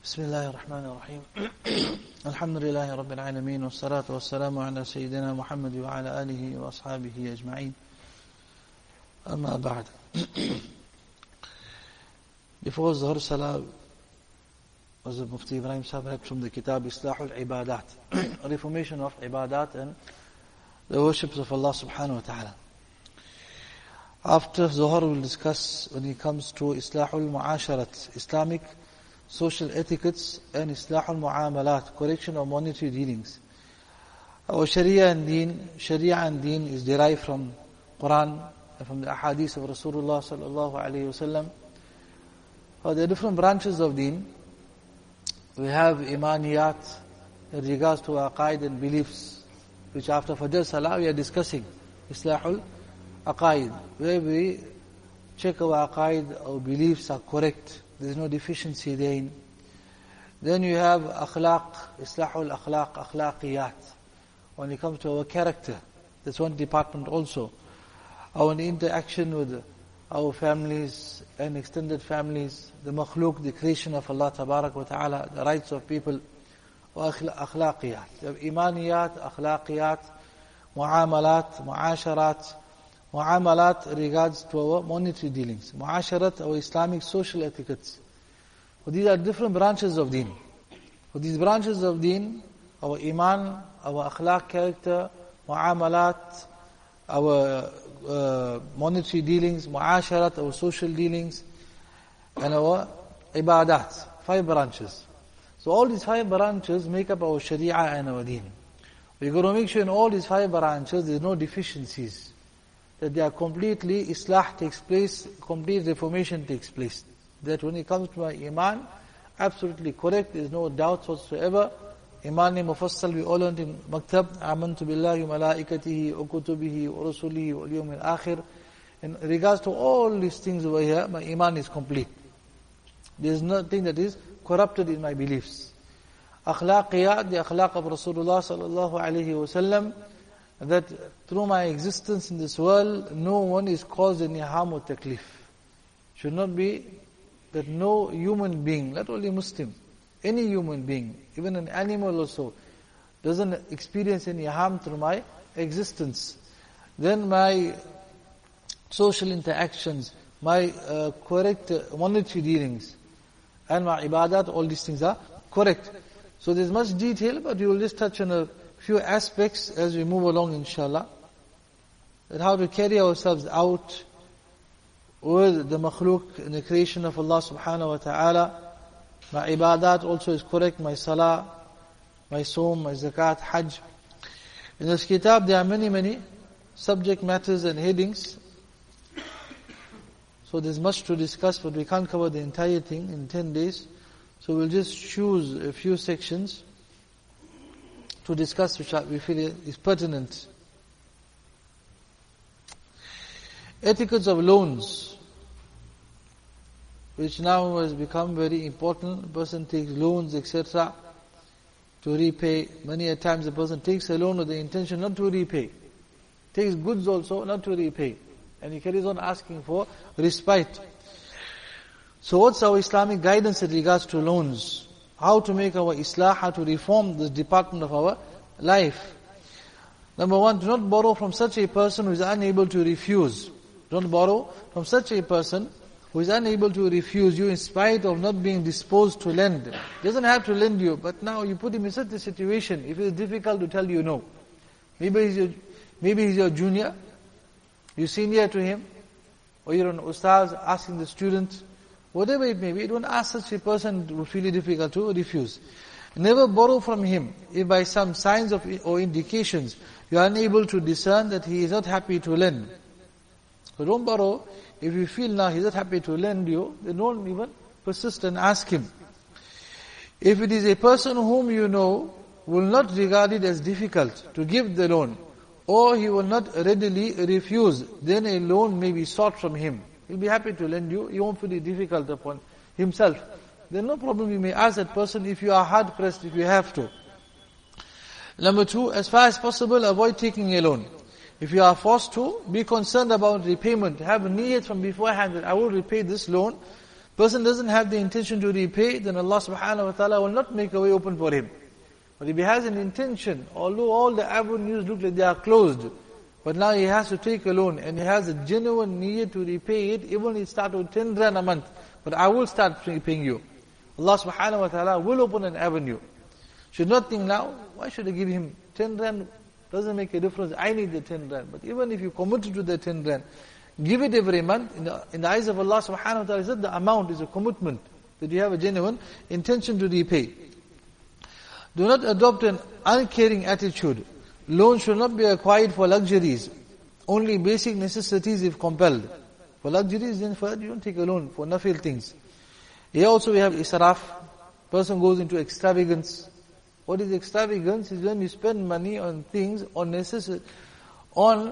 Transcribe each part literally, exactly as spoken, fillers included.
بسم الله الرحمن الرحيم الحمد لله رب العالمين والصلاة والسلام على سيدنا محمد وعلى آله وأصحابه أجمعين أما بعد. Before Zuhr Salah was the Mufti Ibrahim Sahib read from the Kitab Islahul Ibadat, reformation of Ibadat and the worships of Allah subhanahu wa ta'ala. After Zuhr we will discuss when it comes to Islahul Mu'asharat, Islamic social etiquettes, and Islahul Mu'amalat, correction of monetary dealings. Our Sharia and Deen, Sharia and Deen is derived from Quran and from the Ahadith of Rasulullah sallallahu alayhi wa sallam. Uh, there are different branches of Deen. We have Imaniyat in regards to Aqaid and beliefs, which after Fajr Salah we are discussing Islahul Aqaid, where we check our Aqaid, our beliefs are correct, there is no deficiency therein. Then you have Akhlaq, Islahul Akhlaq, Akhlaqiyat. When it comes to our character, that's one department also. Our interaction with our families and extended families, the makhluk, the creation of Allah Tabarak wa Ta'ala, the rights of people, akhlaqiyat. You have imaniyat, akhlaqiyat, muamalat, muasharat. Muamalat regards to our monetary dealings. Muasharat, our Islamic social etiquettes. So these are different branches of Deen. For these branches of Deen, our iman, our akhlaq character, muamalat, our uh, monetary dealings, muasharat, our social dealings, and our ibadat, five branches. So all these five branches make up our Sharia and our Deen. We're going to make sure in all these five branches there is no deficiencies, that they are completely, Islah takes place, complete reformation takes place. That when it comes to my iman, absolutely correct, there is no doubt whatsoever. Imani Mufassal, we all learned in Maktab, Amantu billahi wa malaikatihi wa kutubihi wa rasulihi wa al-yawm al-akhir. In regards to all these things over here, my iman is complete. There is nothing that is corrupted in my beliefs. Akhlaqiyat, the akhlaq of Rasulullah sallallahu alayhi wa sallam, that through my existence in this world, no one is caused any harm or taklif. Should not be that no human being, not only Muslim, any human being, even an animal also, doesn't experience any harm through my existence. Then my social interactions, my uh, correct uh, monetary dealings, and my ibadat, all these things are correct. So there's much detail, but we will just touch on a few aspects as we move along, inshallah. That how to carry ourselves out with the makhluk in the creation of Allah subhanahu wa ta'ala. My ibadat also is correct, my salah, my saum, my zakat, hajj. In this kitab there are many, many subject matters and headings. So there's much to discuss, but we can't cover the entire thing in ten days. So we'll just choose a few sections to discuss which we feel is pertinent. Etiquettes of loans, which now has become very important. A person takes loans, et cetera, to repay. Many a times a person takes a loan with the intention not to repay. Takes goods also not to repay. And he carries on asking for respite. So what's our Islamic guidance in regards to loans? How to make our Islah, how to reform this department of our life? Number one, do not borrow from such a person who is unable to refuse. Don't borrow from such a person who is unable to refuse you in spite of not being disposed to lend. He doesn't have to lend you, but now you put him in such a situation, if it is difficult to tell you no. Maybe he's your, maybe he's your junior, you're senior to him, or you're an ustaz asking the student, whatever it may be, don't ask such a person who feel it difficult to refuse. Never borrow from him if by some signs of or indications you are unable to discern that he is not happy to lend. So don't borrow. If you feel now he's not happy to lend you, then don't even persist and ask him. If it is a person whom you know will not regard it as difficult to give the loan, or he will not readily refuse, then a loan may be sought from him. He'll be happy to lend you, he won't feel it difficult upon himself. Then no problem, you may ask that person if you are hard pressed, if you have to. Number two, as far as possible, avoid taking a loan. If you are forced to, be concerned about repayment. Have a niyat from beforehand that I will repay this loan, Person doesn't have the intention to repay, then Allah subhanahu wa ta'ala will not make a way open for him. But if he has an intention, although all the avenues look like they are closed, but now he has to take a loan and he has a genuine need to repay it, even if he starts with ten rand a month, but I will start paying you. Allah subhanahu wa ta'ala will open an avenue. Should not think now, why should I give him ten rand? Doesn't make a difference, I need the ten rand. But even if you committed to the ten rand, give it every month. In the, in the eyes of Allah subhanahu wa ta'ala, is that the amount is a commitment, that you have a genuine intention to repay. Do not adopt an uncaring attitude. Loan should not be acquired for luxuries, only basic necessities if compelled. For luxuries, then for that you don't take a loan for nafil things. Here also we have israf. Person goes into extravagance. What is extravagance? Is when you spend money on things, on necessi- on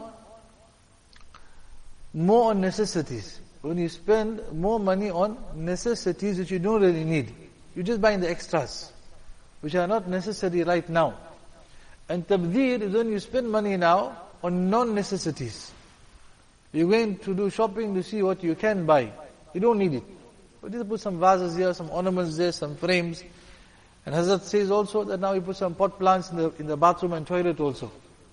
more on necessities. When you spend more money on necessities which you don't really need. You're just buying the extras, which are not necessary right now. And tabdhir is when you spend money now on non-necessities. You're going to do shopping to see what you can buy. You don't need it. But you put some vases here, some ornaments there, some frames. And Hazrat says also that now you put some pot plants in the in the bathroom and toilet also.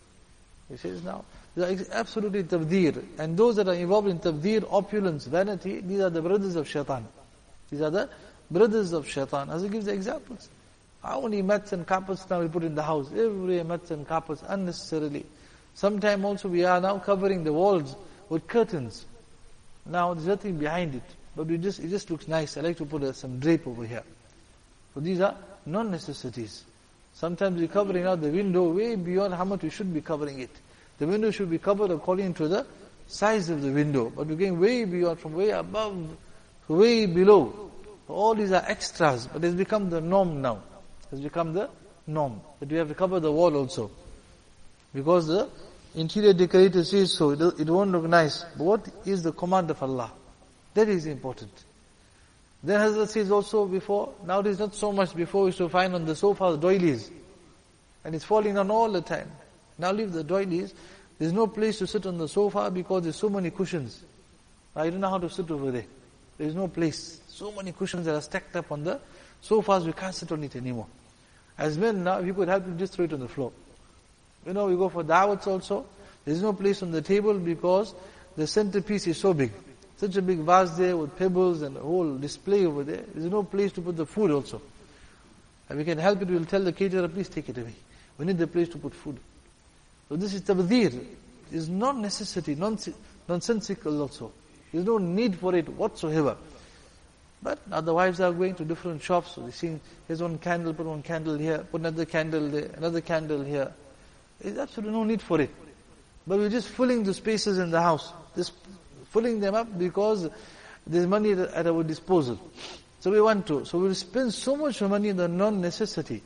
He says now, these are absolutely tabdhir. And those that are involved in tabdhir, opulence, vanity, these are the brothers of shaitan. These are the brothers of shaitan. As he gives the examples. How many mats and carpets now we put in the house? Every mats and carpets unnecessarily. Sometime also we are now covering the walls with curtains. Now there's nothing behind it. But we just it just looks nice. I like to put a, some drape over here. So these are non-necessities. Sometimes we're covering out the window way beyond how much we should be covering it. The window should be covered according to the size of the window. But we're going way beyond, from way above to way below. All these are extras, but it's become the norm now. It's become the norm. That we have to cover the wall also. Because the interior decorator says so, it, it won't look nice. But what is the command of Allah? That is important. Then Hazrat says also before, nowadays not so much, before we used to find on the sofas doilies. And it's falling down all the time. Now leave the doilies. There's no place to sit on the sofa because there's so many cushions. I don't know how to sit over there. There's no place. So many cushions that are stacked up on the sofas, we can't sit on it anymore. As men now, if you could help, you just throw it on the floor. You know, we go for da'wats also. There's no place on the table because the centerpiece is so big. Such a big vase there with pebbles and a whole display over there. There's no place to put the food also. And we can help it, we'll tell the caterer, please take it away. We need the place to put food. So this is tabdhir. It's not necessity, nonsensical also. There's no need for it whatsoever. But now the wives are going to different shops, so they see, here's one candle, put one candle here, put another candle there, another candle here. There's absolutely no need for it. But we're just filling the spaces in the house. Just filling them up because there's money at our disposal. So we want to. So we'll spend so much money on the non-necessity.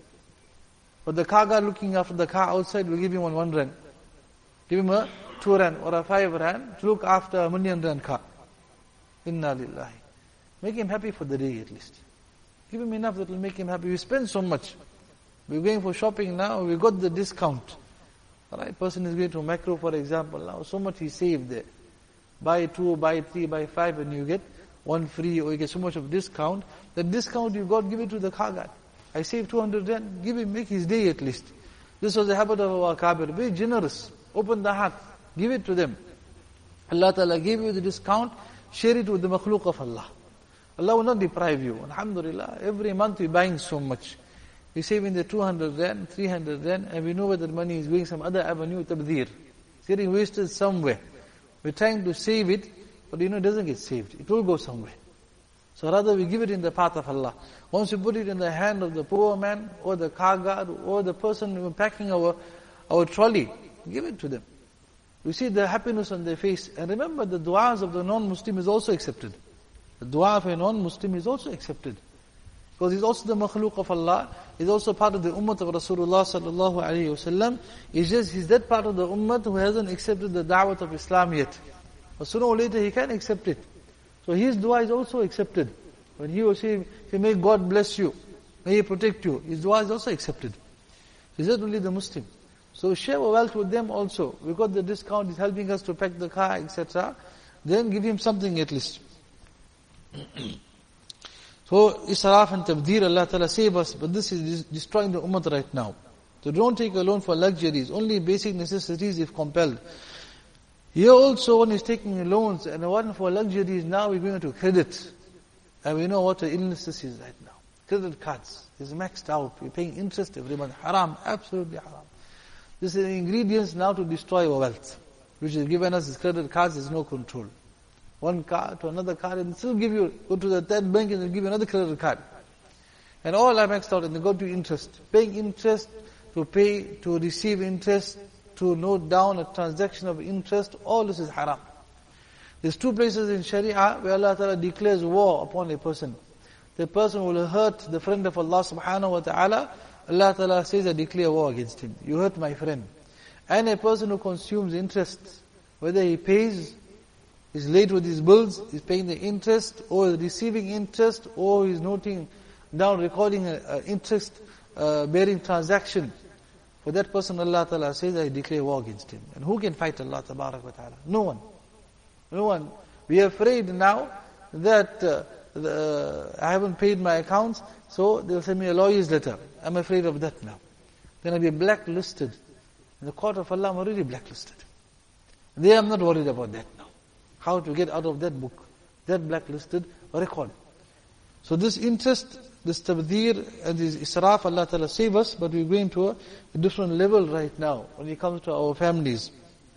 But the car guy looking after the car outside, we'll give him one one rand. Give him a two rand or a five rand to look after a million rand car. Inna lillahi. Make him happy for the day at least. Give him enough that will make him happy. We spend so much. We're going for shopping now, we got the discount. Alright, person is going to Macro for example now, so much he saved there. Buy two, buy three, buy five and you get one free or you get so much of discount. The discount you got, give it to the car guy. I saved two hundred rand, give him, make his day at least. This was the habit of our Kabir. Be generous, open the heart, give it to them. Allah Ta'ala gave you the discount, share it with the makhluk of Allah. Allah will not deprive you. Alhamdulillah, every month we're buying so much. We're saving the two hundred rand, three hundred rand, and we know where that money is going some other avenue, tabdhir. It's getting wasted somewhere. We're trying to save it, but you know it doesn't get saved. It will go somewhere. So rather we give it in the path of Allah. Once we put it in the hand of the poor man, or the car guard, or the person who is packing our, our trolley, give it to them. We see the happiness on their face. And remember, the du'as of the non-Muslim is also accepted. The dua of a non-Muslim is also accepted. Because he's also the makhluk of Allah, he's also part of the ummah of Rasulullah sallallahu alayhi wa sallam. It's just, he's that part of the ummah who hasn't accepted the da'wat of Islam yet. But sooner or later he can accept it. So his dua is also accepted. When he or she, say, may God bless you, may He protect you, his dua is also accepted. Is that only the Muslim? So share wealth with them also. We got the discount, he's helping us to pack the car, et cetera. Then give him something at least. So, israf and tabdhir, Allah Ta'ala save us, but this is destroying the ummah right now. So don't take a loan for luxuries, only basic necessities if compelled. Here also one is taking loans, and one for luxuries, now we're going to credit. And we know what the illness this is right now. Credit cards is maxed out, we're paying interest every month. Haram, absolutely haram. This is the ingredients now to destroy our wealth, which is given us as credit cards, there's no control. One card to another card, and still give you, go to the third bank and they'll give you another credit card. And all are maxed out, and they go to interest. Paying interest, to pay, to receive interest, to note down a transaction of interest, all this is haram. There's two places in Sharia where Allah Ta'ala declares war upon a person. The person will hurt the friend of Allah Subhanahu Wa Ta'ala, Allah Ta'ala says, I declare war against him. You hurt my friend. And a person who consumes interest, whether he pays, is late with his bills, is paying the interest, or is receiving interest, or is noting down, recording an interest uh, bearing transaction. For that person, Allah Ta'ala says, I declare war against him. And who can fight Allah Tabarak wa Ta'ala? No one. No one. We are afraid now that uh, the, uh, I haven't paid my accounts, so they'll send me a lawyer's letter. I'm afraid of that now. Then I'll be blacklisted. In the court of Allah, I'm already blacklisted. There I'm not worried about that now. How to get out of that book, that blacklisted record. So this interest, this tabdhir and this israf, Allah Ta'ala save us, but we're going to a, a different level right now when it comes to our families.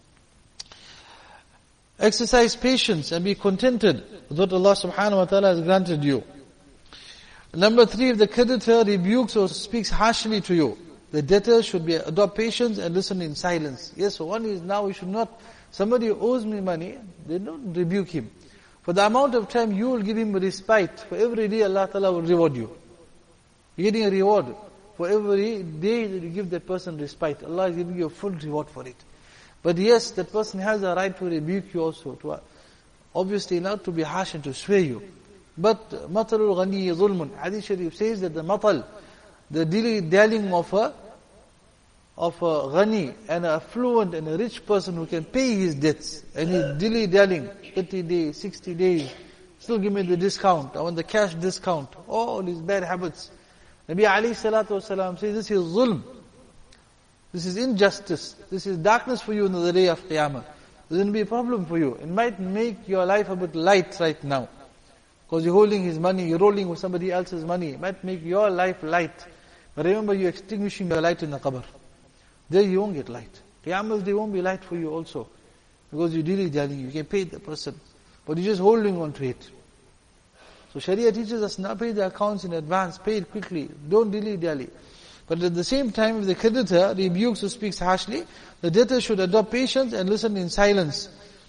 Exercise patience and be contented with what Allah Subhanahu Wa Ta'ala has granted you. Number three, if the creditor rebukes or speaks harshly to you, the debtor should be adopt patience and listen in silence. Yes, so one is now we should not, somebody who owes me money, they don't rebuke him. For the amount of time you will give him respite, for every day Allah Ta'ala will reward you. You're getting a reward. For every day that you give that person respite, Allah is giving you a full reward for it. But yes, that person has a right to rebuke you also, to obviously not to be harsh and to swear you. But مَطَلُ الْغَنِيِّ ظُلْمٌ. Hadith Sharif says that the matal, the dilly-dallying of a, of a ghani, and a affluent and a rich person who can pay his debts, and he's dilly-dallying, thirty days, sixty days, still give me the discount, I want the cash discount, all these bad habits. Nabi alayhi salatu wasalam says, this is zulm. This is injustice. This is darkness for you in the day of Qiyamah. There's going to be a problem for you. It might make your life a bit light right now. Because you're holding his money, you're rolling with somebody else's money. It might make your life light. But remember, you're extinguishing your light in the qabr. There you won't get light. Qiyamah, they won't be light for you also. Because you're dilly-dallying, you can pay the person. But you're just holding on to it. So Sharia teaches us not pay the accounts in advance, pay it quickly. Don't dilly-dally. But at the same time, if the creditor rebukes or speaks harshly, the debtor should adopt patience and listen in silence.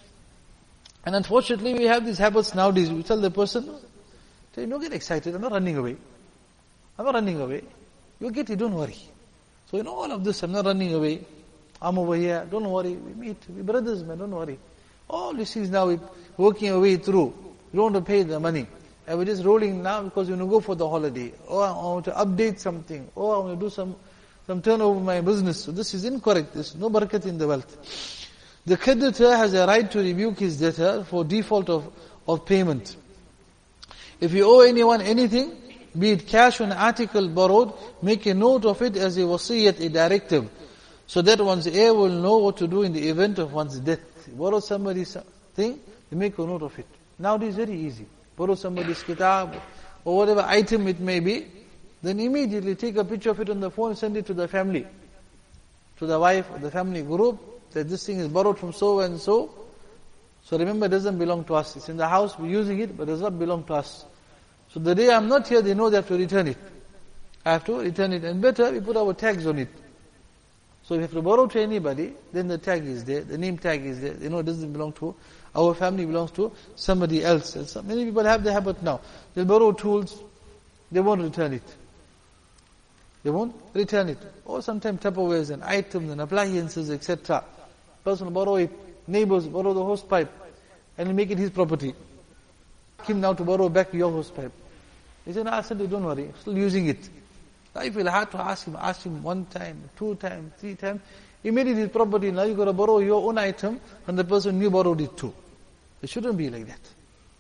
And unfortunately, we have these habits nowadays. We tell the person, don't get excited, I'm not running away. I'm not running away. You'll get it, don't worry. So in all of this, I'm not running away. I'm over here, don't worry. We meet, we brothers, man, don't worry. All this is now working our way through. We don't want to pay the money. And we're just rolling now because we want to go for the holiday. Or I want to update something. Or I want to do some, some turnover of my business. So this is incorrect. There's no barakat in the wealth. The creditor has a right to rebuke his debtor for default of, of payment. If you owe anyone anything, be it cash or an article borrowed, make a note of it as a wasiyat, a directive, so that one's heir will know what to do in the event of one's death. You borrow somebody's thing, you make a note of it. Nowadays it's very easy. Borrow somebody's kitab, or whatever item it may be, then immediately take a picture of it on the phone and send it to the family, to the wife or the family group, that this thing is borrowed from so and so. So remember, it doesn't belong to us. It's in the house, we're using it, but it does not belong to us. So the day I'm not here, they know they have to return it. I have to return it. And better, we put our tags on it. So if you have to borrow to anybody, then the tag is there, the name tag is there. They know it doesn't belong to our family, belongs to somebody else. And so many people have the habit now. They'll borrow tools, they won't return it. They won't return it. Or sometimes Tupperwares and items and appliances, et cetera. Person will borrow it, neighbors borrow the hose pipe, and he'll make it his property. Him now to borrow back your hose pipe. He said, no, I said, don't worry, I'm still using it. I feel hard to ask him, ask him one time, two times, three times. He made it his property, now you got to borrow your own item, and the person you borrowed it to. It shouldn't be like that.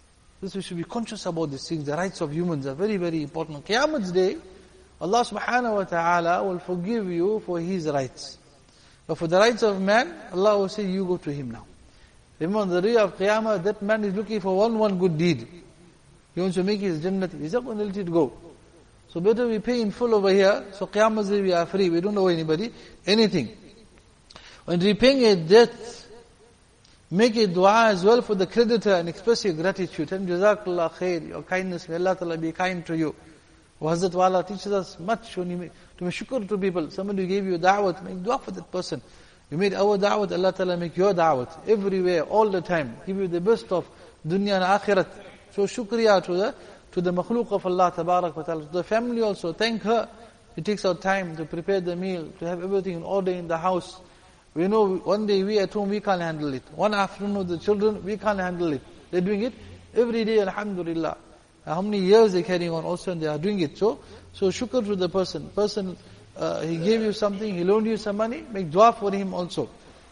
This we should be conscious about these things. The rights of humans are very, very important. Qiyamah's day, Allah subhanahu wa ta'ala will forgive you for His rights. But for the rights of man, Allah will say, you go to him now. Remember, the day of Qiyamah, that man is looking for one, one good deed. He wants to make his Jannat. He's not going to let it go. So better we pay in full over here. So Qiyamah's day we are free. We don't owe anybody anything. When repaying a debt, make a dua as well for the creditor and express your gratitude. And Jazakallah khair, your kindness, may Allah Ta'ala be kind to you. Hazrat Wala teaches us much when you make, to make shukr to people. Somebody gave you da'wat, make dua for that person. You made our da'wat, Allah Ta'ala make your da'wat. Everywhere, all the time. Give you the best of dunya and akhirat. So shukriya to the, to the makhluk of Allah Tabarak wa Ta'ala. To the family also, thank her. It takes our time to prepare the meal, to have everything in order in the house. We know one day we at home, we can't handle it. One afternoon with the children, we can't handle it. They're doing it every day, alhamdulillah. How many years they're carrying on also, and they are doing it. So, so shukr to the person. Person, uh, he gave you something, he loaned you some money, make dua for him also.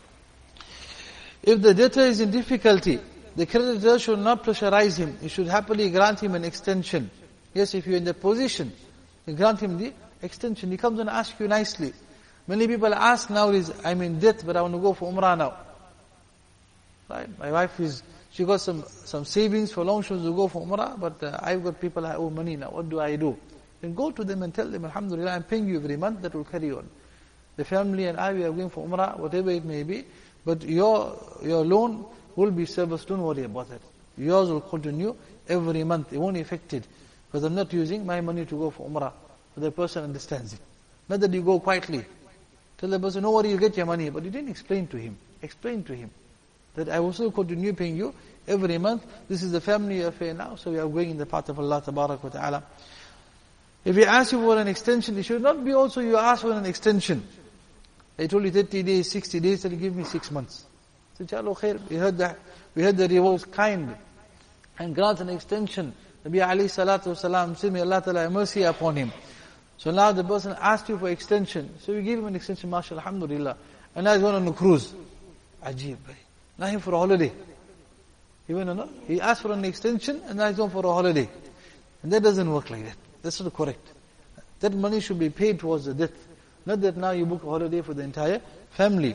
If the debtor is in difficulty, the creditor should not pressurize him. He should happily grant him an extension. Yes, if you're in that position, you grant him the extension. He comes and asks you nicely. Many people ask nowadays, I'm in debt, but I want to go for Umrah now. Right? My wife is, she got some, some savings for long, she wants to go for Umrah, but uh, I've got people I owe money now, what do I do? Then go to them and tell them, Alhamdulillah, I'm paying you every month, that will carry on. The family and I, we are going for Umrah, whatever it may be, but your, your loan will be serviced, don't worry about that. Yours will continue every month, it won't be affected, because I'm not using my money to go for Umrah. So the person understands it. Not that you go quietly. Tell the person, no worry, you get your money, but you didn't explain to him. Explain to him that I will still continue paying you every month. This is the family affair now, so we are going in the path of Allah Tabarak wa Ta'ala. If he asks you for an extension, it should not be also you ask for an extension. I told you thirty days, sixty days, and give me six months. So, chalo khair, we heard that, we heard the rewards kind, and grant an extension. Nabi alayhi salatu wasalam said, may Allah Ta'ala have mercy upon him. So now the person asked you for extension. So you give him an extension, mashallah, alhamdulillah. And now he's going on a cruise. Ajib, bhai. Now he's for a holiday. He went on a, he asked for an extension and now he's going for a holiday. And that doesn't work like that. That's not correct. That money should be paid towards the debt. Not that now you book a holiday for the entire family.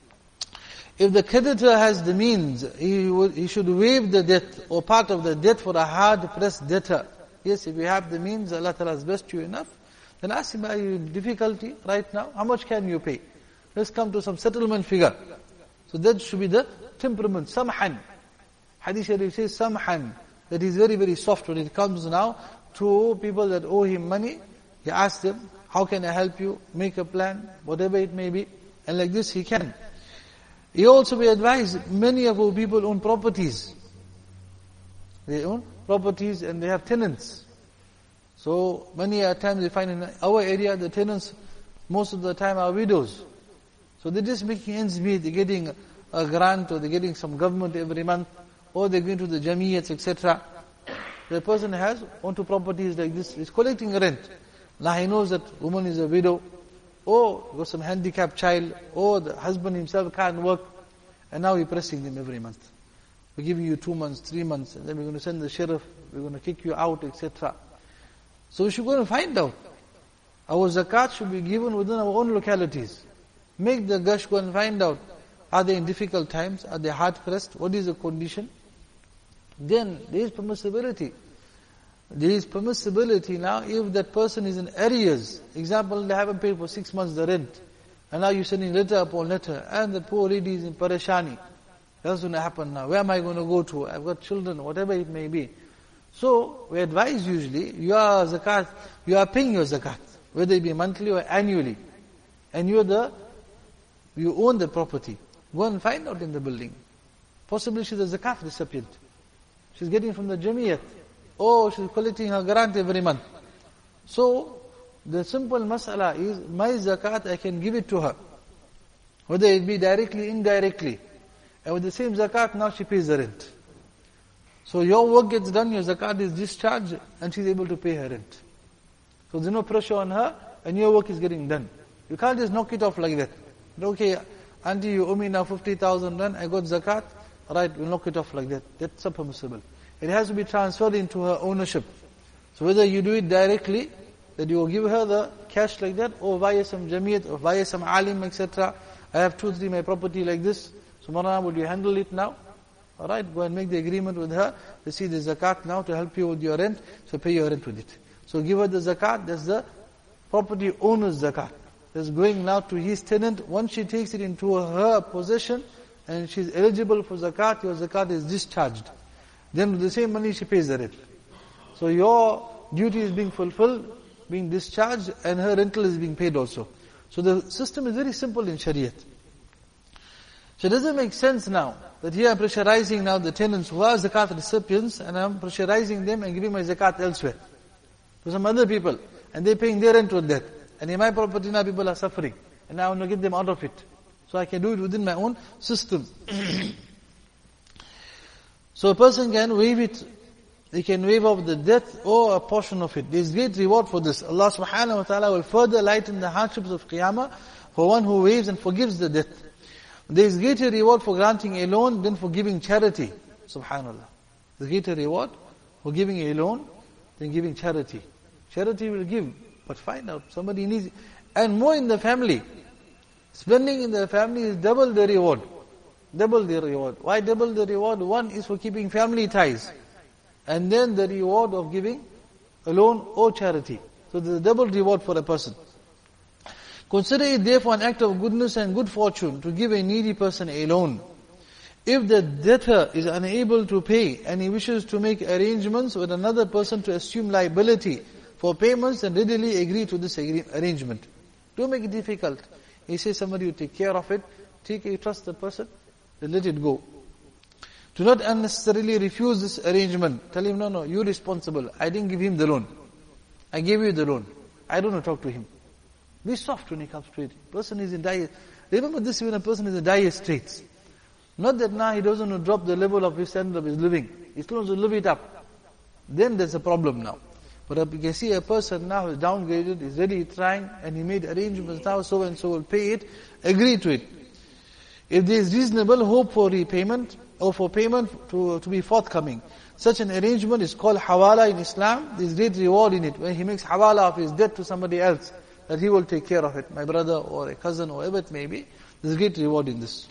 If the creditor has the means, he would, he should waive the debt or part of the debt for a hard-pressed debtor. Yes, if you have the means, Allah Ta'ala has blessed you enough. Then ask him, are you in difficulty right now? How much can you pay? Let's come to some settlement figure. So that should be the temperament, samhan. Hadith Sharif says samhan, that is very, very soft when it comes now to people that owe him money. He asks them, how can I help you? Make a plan, whatever it may be. And like this he can. He also be advised, many of our people own properties. They own properties and they have tenants. So many a times we find in our area the tenants most of the time are widows. So they're just making ends meet, they're getting a grant or they're getting some government every month or they're going to the jamiyats, et cetera. The person has onto properties like this, he's collecting rent. Now he knows that woman is a widow or got some handicapped child or the husband himself can't work and now we're pressing them every month. We're giving you two months, three months and then we're going to send the sheriff, we're going to kick you out, et cetera. So we should go and find out. Our zakat should be given within our own localities. Make the gush, go and find out. Are they in difficult times? Are they hard pressed? What is the condition? Then there is permissibility. There is permissibility now if that person is in arrears. Example, they haven't paid for six months the rent. And now you're sending letter upon letter. And the poor lady is in parashani. That's going to happen now. Where am I going to go to? I've got children, whatever it may be. So, we advise usually, you are zakat, you are paying your zakat, whether it be monthly or annually. And you're the, you own the property. Go and find out in the building. Possibly she's a zakat recipient. She's getting from the jamiyat. Or she's collecting her grant every month. So, the simple mas'ala is, my zakat, I can give it to her. Whether it be directly, indirectly. And with the same zakat, now she pays the rent. So your work gets done, your zakat is discharged, and she's able to pay her rent. So there's no pressure on her, and your work is getting done. You can't just knock it off like that. Okay, auntie, you owe me now fifty thousand rand, I got zakat, right, we'll knock it off like that. That's not permissible. it has to be transferred into her ownership. So whether you do it directly, that you will give her the cash like that, or via some jamiyat, or via some alim, et cetera. I have two, three my property like this. So Marana, would you handle it now? Alright, go and make the agreement with her. To see the zakat now to help you with your rent, so pay your rent with it. So give her the zakat, that's the property owner's zakat. That's going now to his tenant. Once she takes it into her possession, and she's eligible for zakat, your zakat is discharged. Then with the same money she pays the rent. So your duty is being fulfilled, being discharged, and her rental is being paid also. So the system is very simple in Shariat. So it doesn't make sense now that here I'm pressurizing now the tenants who are zakat recipients, and I'm pressurizing them and giving my zakat elsewhere to some other people, and they're paying their rent with that. And in my property now people are suffering, and now I want to get them out of it. So I can do it within my own system. So a person can waive it. They can waive off the death or a portion of it. There is great reward for this. Allah subhanahu wa ta'ala will further lighten the hardships of Qiyamah for one who waives and forgives the death. There is greater reward for granting a loan than for giving charity. Subhanallah. There is greater reward for giving a loan than giving charity. Charity will give, but find out somebody needs it. And more in the family. Spending in the family is double the reward. Double the reward. Why double the reward? One is for keeping family ties. And then the reward of giving a loan or charity. So there's a double reward for a person. Consider it therefore an act of goodness and good fortune to give a needy person a loan. If the debtor is unable to pay and he wishes to make arrangements with another person to assume liability for payments, then readily agree to this arrangement. Don't make it difficult. He says somebody will take care of it. Take it, trust the person, then let it go. Do not unnecessarily refuse this arrangement. Tell him, no, no, you're responsible. I didn't give him the loan. I gave you the loan. I don't want to talk to him. Be soft when he comes to it. Person is in dire. Remember this when a person is in dire straits. Not that now he doesn't want to drop the level of his standard of his living. He still wants to live it up. Then there's a problem now. But you can see a person now is downgraded, is ready trying, and he made arrangements now, so and so will pay it, agree to it. If there is reasonable hope for repayment, or for payment to, to be forthcoming, such an arrangement is called hawala in Islam. There is great reward in it. When he makes hawala of his debt to somebody else, that he will take care of it, my brother or a cousin or whatever it may be, there is great reward in this.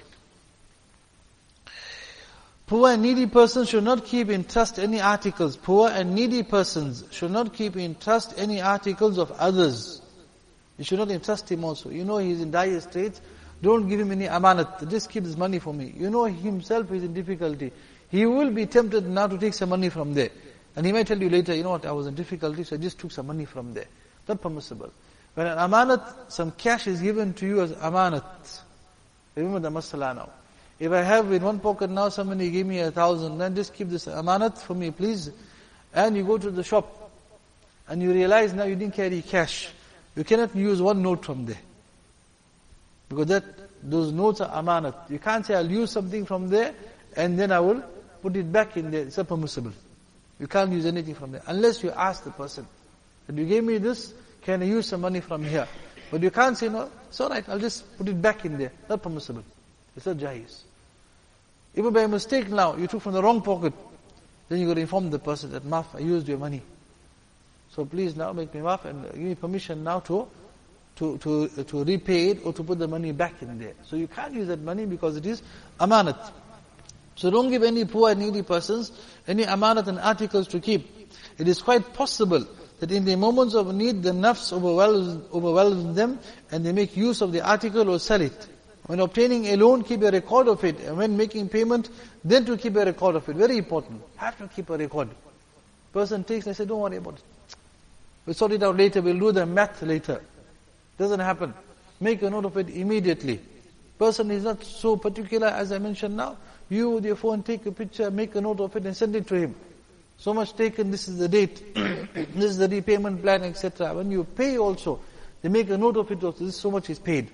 Poor and needy persons should not keep in trust any articles. Poor and needy persons should not keep in trust any articles of others. You should not entrust him also. You know he is in dire straits. Don't give him any amanat. Just keep this money for me. You know himself is in difficulty. He will be tempted now to take some money from there. And he might tell you later, you know what, I was in difficulty, so I just took some money from there. Not permissible. When an amanat, some cash is given to you as amanat. Remember the masala now. If I have in one pocket now, somebody gave me a thousand, then just keep this amanat for me, please. And you go to the shop, and you realize now you didn't carry cash. You cannot use one note from there. Because that, those notes are amanat. You can't say, I'll use something from there, and then I will put it back in there. It's not permissible. You can't use anything from there. Unless you ask the person, that you gave me this, can I use some money from here? But you can't say, no, it's alright, I'll just put it back in there. Not permissible. It's not jais. Even by mistake now, you took from the wrong pocket, then you got to inform the person that, maaf, I used your money. So please now make me maaf and give me permission now to to to to repay it or to put the money back in there. So you can't use that money because it is amanat. So don't give any poor and needy persons any amanat and articles to keep. It is quite possible that in the moments of need, the nafs overwhelms, overwhelms them and they make use of the article or sell it. When obtaining a loan, keep a record of it. And when making payment, then to keep a record of it. Very important. Have to keep a record. Person takes, I say, don't worry about it. We'll sort it out later, we'll do the math later. Doesn't happen. Make a note of it immediately. Person is not so particular as I mentioned now. You with your phone take a picture, make a note of it and send it to him. So much taken, this is the date, this is the repayment plan, et cetera. When you pay also, they make a note of it also, this so much is paid.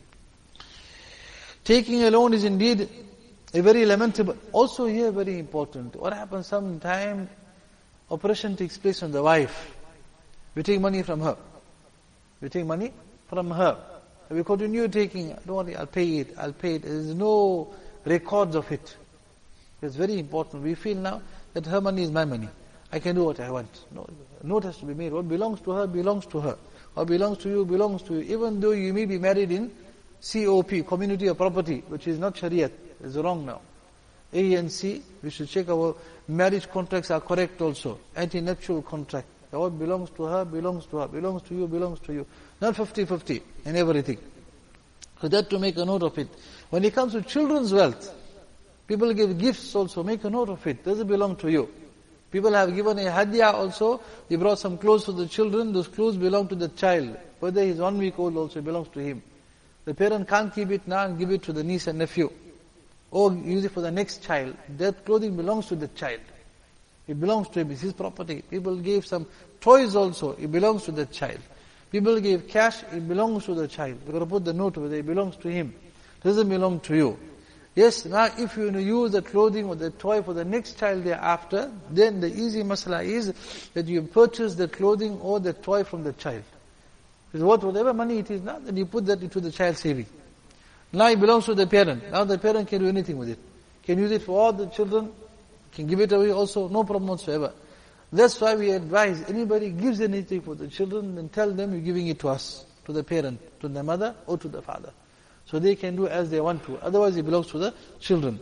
Taking a loan is indeed a very lamentable, also here very important. What happens sometime, oppression takes place on the wife. We take money from her. We take money from her. We continue taking, don't worry, I'll pay it, I'll pay it. There is no records of it. It's very important. We feel now, that her money is my money. I can do what I want. No, a note has to be made. What belongs to her, belongs to her. What belongs to you, belongs to you. Even though you may be married in C O P, community of property, which is not Shariat. It's wrong now. A and C, we should check our marriage contracts are correct also. Anti-nuptial contract. What belongs to her, belongs to her. Belongs to you, belongs to you. Not fifty-fifty in everything. So that to make a note of it. When it comes to children's wealth, people give gifts also, make a note of it. Does it belong to you? People have given a hadiyah also, they brought some clothes to the children, those clothes belong to the child. Whether he's one week old also, it belongs to him. The parent can't keep it now and give it to the niece and nephew. Or use it for the next child. That clothing belongs to the child. It belongs to him, it's his property. People gave some toys also, it belongs to the child. People gave cash, it belongs to the child. We've got to put the note whether it belongs to him. It doesn't belong to you. Yes, now if you use the clothing or the toy for the next child thereafter, then the easy masala is that you purchase the clothing or the toy from the child. Because what, whatever money it is now, then you put that into the child's saving. Now it belongs to the parent. Now the parent can do anything with it. Can use it for all the children, can give it away also, no problem whatsoever. That's why we advise, anybody gives anything for the children, then tell them you're giving it to us, to the parent, to the mother or to the father. So they can do as they want to. Otherwise it belongs to the children.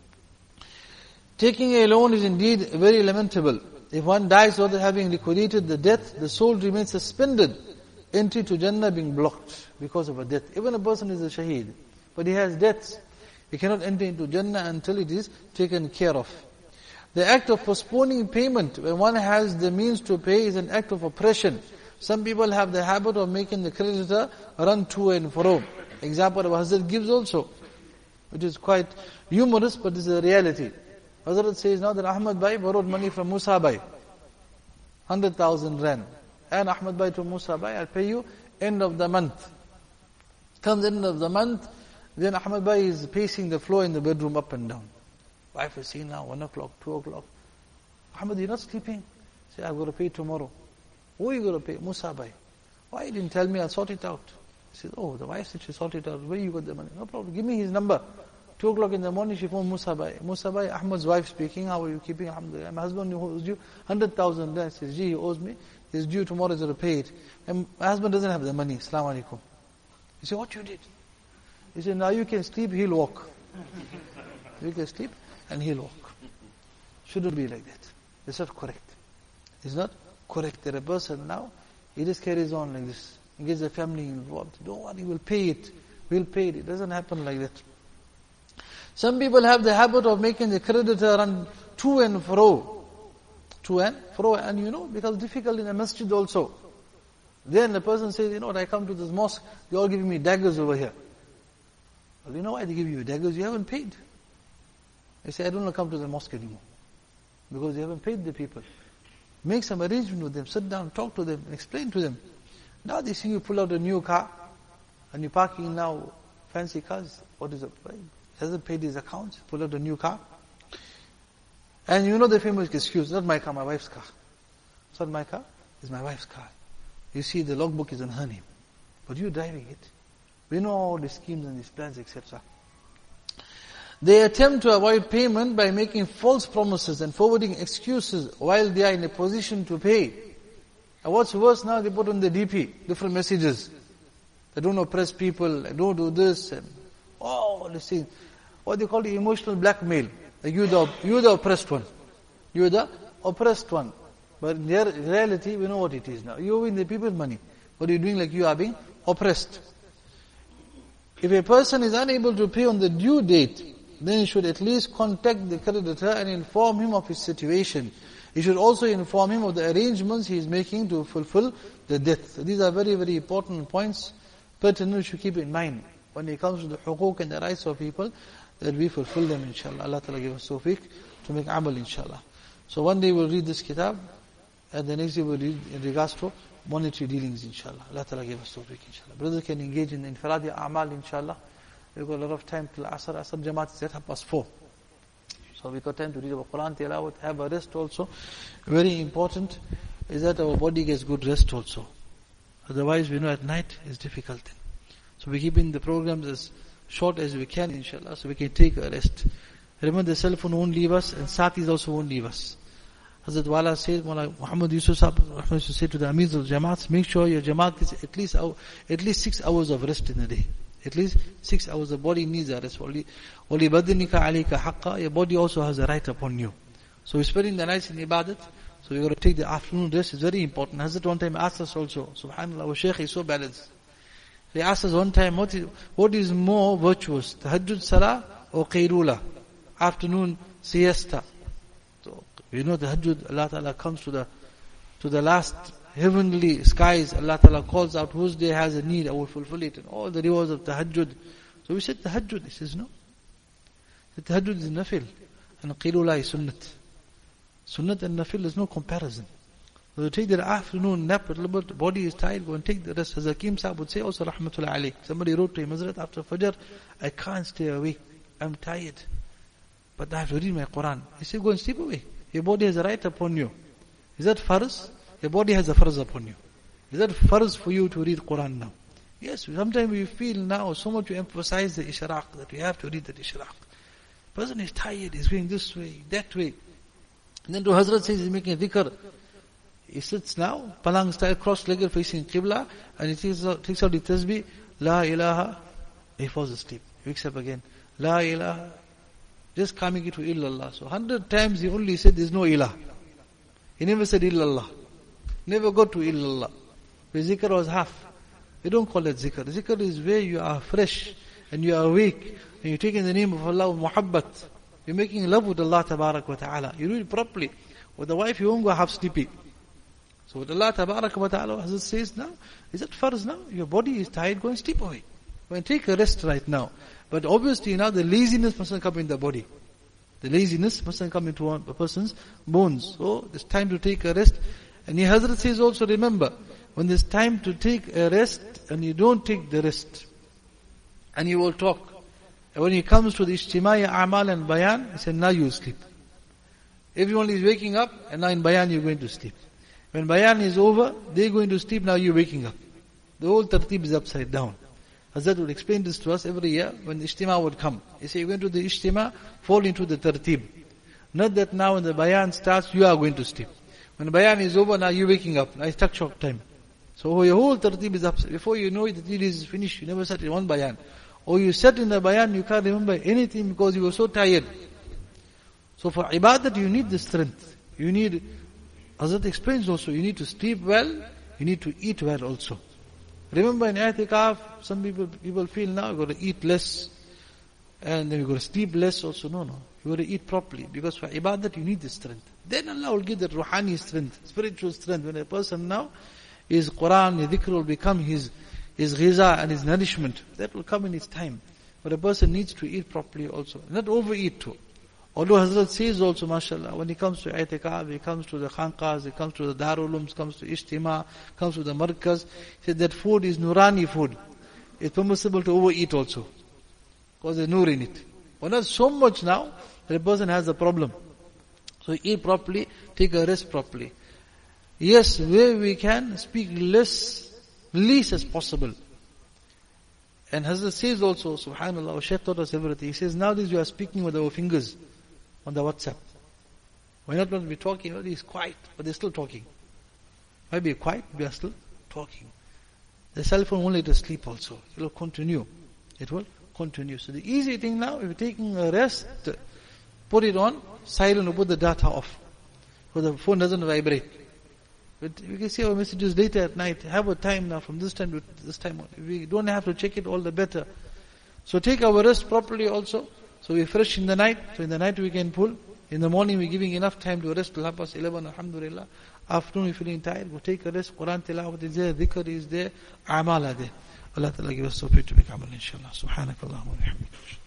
Taking a loan is indeed very lamentable. If one dies without having liquidated the debt, the soul remains suspended. Entry to Jannah being blocked because of a death. Even a person is a shaheed, but he has debts. He cannot enter into Jannah until it is taken care of. The act of postponing payment when one has the means to pay is an act of oppression. Some people have the habit of making the creditor run to and fro. Example of Hazrat gives also, which is quite humorous, but this is a reality. Hazrat says now that Ahmad Bhai borrowed money from Musa Bhai, one hundred thousand rand. And Ahmad Bhai to Musa Bhai, I'll pay you end of the month. Comes end of the month, then Ahmad Bhai is pacing the floor in the bedroom up and down. Wife is seeing now, one o'clock, two o'clock. Ahmad, you're not sleeping? Say, I've got to pay tomorrow. Who are you going to pay? Musa Bhai. Why you didn't tell me? I'll sort it out. He says, oh, the wife said she sort it out. Where you got the money? No problem. Give me his number. Two o'clock in the morning, she phoned Musa Bhai. Musa Bhai, Ahmad's wife speaking. How are you keeping? Alhamdulillah. My husband owes you one hundred thousand. He says, gee, he owes me. He's due tomorrow, he's going to pay it. And my husband doesn't have the money. Assalamu alaikum. He said, what you did? He said, now you can sleep, he'll walk. You can sleep and he'll walk. Shouldn't be like that. It's not correct. It's not correct that a person now, he just carries on like this. He gets the family involved. Don't worry, we'll pay it. We'll pay it. It doesn't happen like that. Some people have the habit of making the creditor run to and fro. To and fro. And you know, because it's difficult in a masjid also. Then the person says, you know what, I come to this mosque, they're all giving me daggers over here. Well, you know why they give you daggers? You haven't paid. They say, I don't want to come to the mosque anymore. Because you haven't paid the people. Make some arrangement with them, sit down, talk to them, explain to them. Now they see you pull out a new car, and you're parking now fancy cars. What is it? He hasn't paid his accounts, pull out a new car. And you know the famous excuse, not my car, my wife's car. It's not my car, it's my wife's car. You see the logbook is on her name, but you're driving it. We know all the schemes and these plans, et cetera. They attempt to avoid payment by making false promises and forwarding excuses while they are in a position to pay. And what's worse now, they put on the D P, different messages. They don't oppress people, they don't do this, and oh, this thing. What they call the emotional blackmail. Like you the, you the oppressed one. You're the oppressed one. But in reality, we know what it is now. You're owing the people's money. What are you doing like you are being oppressed? If a person is unable to pay on the due date, then he should at least contact the creditor and inform him of his situation. He should also inform him of the arrangements he is making to fulfill the debt. So these are very, very important points, pertinent, we should keep in mind when it comes to the hukuk and the rights of people, that we fulfill them, inshallah. Allah Ta'ala give us tawfiq to make amal, inshallah. So one day we'll read this kitab, and the next day we'll read in regards to monetary dealings, inshallah. Allah Ta'ala give us tawfiq, inshallah. Brothers can engage in infiradi a'mal, inshallah. We've got a lot of time till Asr. Asr Jamaat is at half past four. So we've got time to read our Quran, tilawat, have a rest also. Very important is that our body gets good rest also. Otherwise, we know at night is difficult then. So we're keeping the programs as short as we can, inshallah, so we can take a rest. Remember, the cell phone won't leave us, and sathis also won't leave us. Hazrat Wala said, Muhammad Yusuf Sahib used to say to the Amirs of Jamaats, make sure your Jamaat is at least at least six hours of rest in a day. At least six hours. The body needs a rest. Wali badinika alayka haqqa. Your body also has a right upon you. So we're spending the nights in ibadat. So we're going to take the afternoon rest. It's very important. Hazrat one time asked us also, subhanAllah, our Shaykh is so balanced. He asked us one time, what is, what is more virtuous? Tahajjud Salah or Qayrula? Afternoon siesta. So, you know, the Tahajjud, Allah Ta'ala comes to the, to the last heavenly skies. Allah Ta'ala calls out, whose day has a need, I will fulfill it. And all the rewards of Tahajjud. So we said Tahajjud. He says, no. The Tahajjud is nafil. And Qayrula is sunnat. Sunnat and nafil, there's no comparison. So you take the afternoon nap a little bit, the body is tired, go and take the rest. As Hakim Sahib would say also, rahmatullah alayh. Somebody wrote to him, Hazrat, after Fajr, I can't stay awake. I'm tired. But I have to read my Quran. He said, go and sleep away. Your body has a right upon you. Is that farz? Your body has a farz upon you. Is that farz for you to read Quran now? Yes, sometimes we feel now so much to emphasize the ishraq, that we have to read the ishraq. Person is tired, he's going this way, that way. And then to Hazrat says he's making a dhikr. He sits now, palang style, cross-legged facing Qibla, and he takes out, takes out the tasbih, La ilaha, he falls asleep. He wakes up again, La ilaha, just coming it to illallah. So hundred times he only said there's no ilah. He never said illallah. Never got to illallah. The zikr was half. We don't call it zikr. Zikr is where you are fresh, and you are awake, and you take in the name of Allah with muhabbat. You're making love with Allah Tabarak wa Ta'ala. You do it properly. With the wife, you won't go half sleepy. So with Allah Tabarak wa Ta'ala, as it says now, is that farz now? Your body is tired, go and sleep away. Go and take a rest right now. But obviously now the laziness mustn't come in the body. The laziness mustn't come into a person's bones. So it's time to take a rest. And the Hazrat says also, remember, when there's time to take a rest and you don't take the rest, and you will talk, and when he comes to the Ijtimai A'mal and Bayan, he said, now you sleep. Everyone is waking up, and now in Bayan you're going to sleep. When Bayan is over, they're going to sleep, now you're waking up. The whole tartib is upside down. Hazrat would explain this to us every year when the Ijtima would come. He said, you're going to the Ijtima, fall into the tartib. Not that now when the Bayan starts, you are going to sleep. When Bayan is over, now you're waking up. Now it's tuck short time. So your whole tartib is upside. Before you know it, the deal is finished. You never sat in one Bayan. Or you sat in the Bayan, you can't remember anything because you were so tired. So for ibadat, you need the strength. You need, Hazrat explains also, you need to sleep well, you need to eat well also. Remember in i'tikaf, some people people feel now you've got to eat less, and then you've got to sleep less also. No, no. You've got to eat properly, because for ibadat, you need the strength. Then Allah will give that ruhani strength, spiritual strength. When a person now, his Quran, his dhikr will become his his ghiza and his nourishment. That will come in its time. But a person needs to eat properly also. Not overeat too. Although Hazrat says also, mashallah, when he comes to i'tikaf, he comes to the khanqas, he comes to the darulums, comes to ijtima, comes to the markaz, he said that food is nurani food. It's permissible to overeat also. Because there's nur in it. But not so much now that a person has a problem. So eat properly, take a rest properly. Yes, where we can, speak less, least as possible. And Hazrat says also, subhanAllah, our Shaykh taught us everything. He says, nowadays we are speaking with our fingers on the WhatsApp. We're not going to be talking, everybody is quiet, but they're still talking. Why be quiet? We are still talking. The cell phone won't let us sleep also. It will continue. It will continue. So the easy thing now, if you're taking a rest, put it on silent or put the data off. So the phone doesn't vibrate. But we can see our messages later at night. Have a time now from this time to this time. If we don't have to check it, all the better. So take our rest properly also. So we're fresh in the night. So in the night we can pull. In the morning we're giving enough time to rest till half past eleven, alhamdulillah. Afternoon we're feeling tired, go take a rest. Quran tilawat is there, dhikr is there, amal are there. Allah Ta'ala give us tawfiq to become inshallah. Subhanakallahumma wa bihamdika.